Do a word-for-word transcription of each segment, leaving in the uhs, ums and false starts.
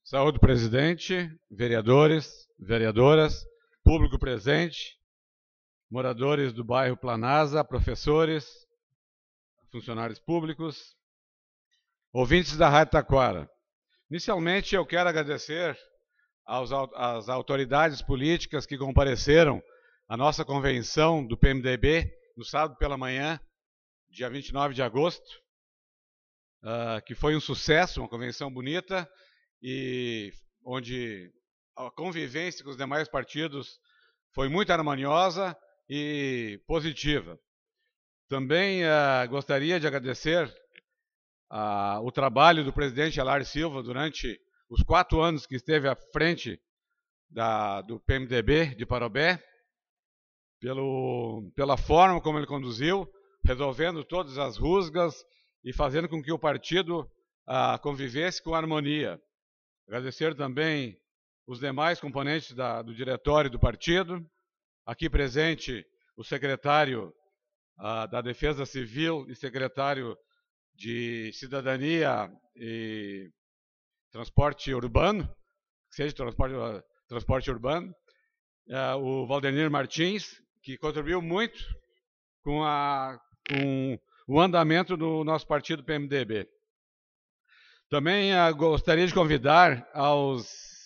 Saúde, presidente, vereadores, vereadoras, público presente, moradores do bairro Planasa, professores, funcionários públicos, ouvintes da Rádio Taquara. Inicialmente, eu quero agradecer aos, às autoridades políticas que compareceram à nossa convenção do P M D B no sábado pela manhã, dia vinte e nove de agosto, uh, que foi um sucesso, uma convenção bonita, e onde a convivência com os demais partidos foi muito harmoniosa e positiva. Também uh, gostaria de agradecer uh, o trabalho do presidente Alar Silva durante os quatro anos que esteve à frente da, do P M D B de Parobé, pelo, pela forma como ele conduziu, resolvendo todas as rusgas e fazendo com que o partido uh, convivesse com harmonia. Agradecer também os demais componentes da, do diretório do partido, aqui presente o secretário uh, da Defesa Civil e secretário de Cidadania e Transporte Urbano, seja transporte, uh, transporte urbano, uh, o Valdemir Martins, que contribuiu muito com, a, com o andamento do nosso partido P M D B. Também uh, gostaria de convidar aos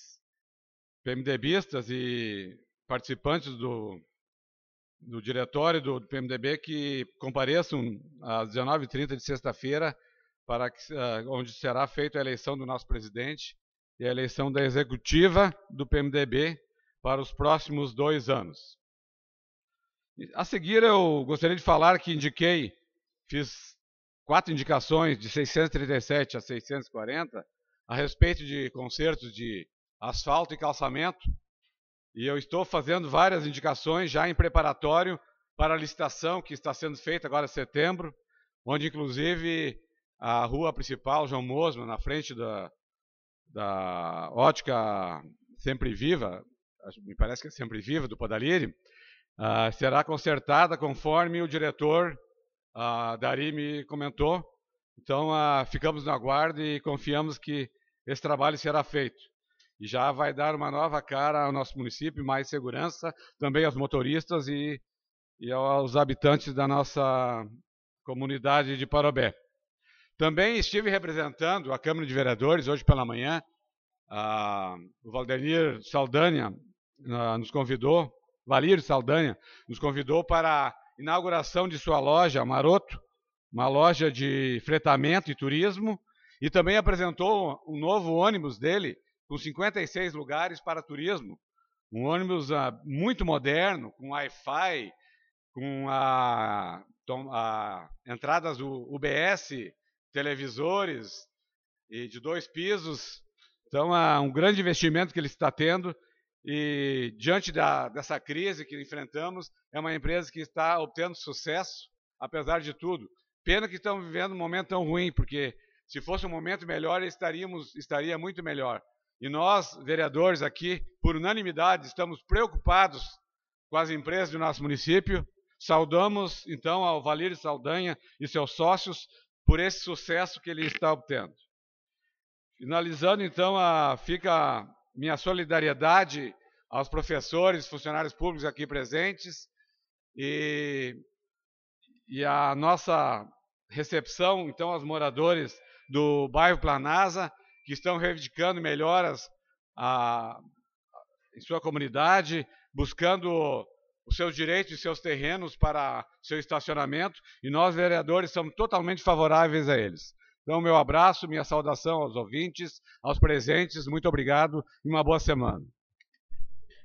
PMDBistas e participantes do, do diretório do, do P M D B que compareçam às dezenove e trinta de sexta-feira, para que, uh, onde será feita a eleição do nosso presidente e a eleição da executiva do P M D B para os próximos dois anos. A seguir, eu gostaria de falar que indiquei, fiz quatro indicações de seiscentos e trinta e sete a seiscentos e quarenta a respeito de consertos de asfalto e calçamento, e eu estou fazendo várias indicações já em preparatório para a licitação que está sendo feita agora em setembro, onde inclusive a rua principal, João Mosma, na frente da, da ótica Sempre Viva, me parece que é Sempre Viva, do Podaliri, uh, será consertada conforme o diretor a Dari me comentou. Então, uh, ficamos no aguardo e confiamos que esse trabalho será feito. E já vai dar uma nova cara ao nosso município, mais segurança, também aos motoristas e, e aos habitantes da nossa comunidade de Parobé. Também estive representando a Câmara de Vereadores, hoje pela manhã. Uh, o Valdemir Saldanha uh, nos convidou, Valírio Saldanha, nos convidou para a inauguração de sua loja, Maroto, uma loja de fretamento e turismo, e também apresentou um novo ônibus dele, com cinquenta e seis lugares para turismo. Um ônibus uh, muito moderno, com Wi-Fi, com a, a, entradas U B S, televisores, e de dois pisos. Então, é um grande investimento que ele está tendo. E, diante da, dessa crise que enfrentamos, é uma empresa que está obtendo sucesso, apesar de tudo. Pena que estamos vivendo um momento tão ruim, porque se fosse um momento melhor, estaríamos, estaria muito melhor. E nós, vereadores aqui, por unanimidade, estamos preocupados com as empresas do nosso município. Saudamos, então, ao Valírio Saldanha e seus sócios por esse sucesso que ele está obtendo. Finalizando, então, a, fica minha solidariedade aos professores, funcionários públicos aqui presentes e, e a nossa recepção, então, aos moradores do bairro Planasa, que estão reivindicando melhoras a, a, em sua comunidade, buscando os seus direitos e seus terrenos para seu estacionamento, e nós, vereadores, somos totalmente favoráveis a eles. Então, meu abraço, minha saudação aos ouvintes, aos presentes, muito obrigado e uma boa semana.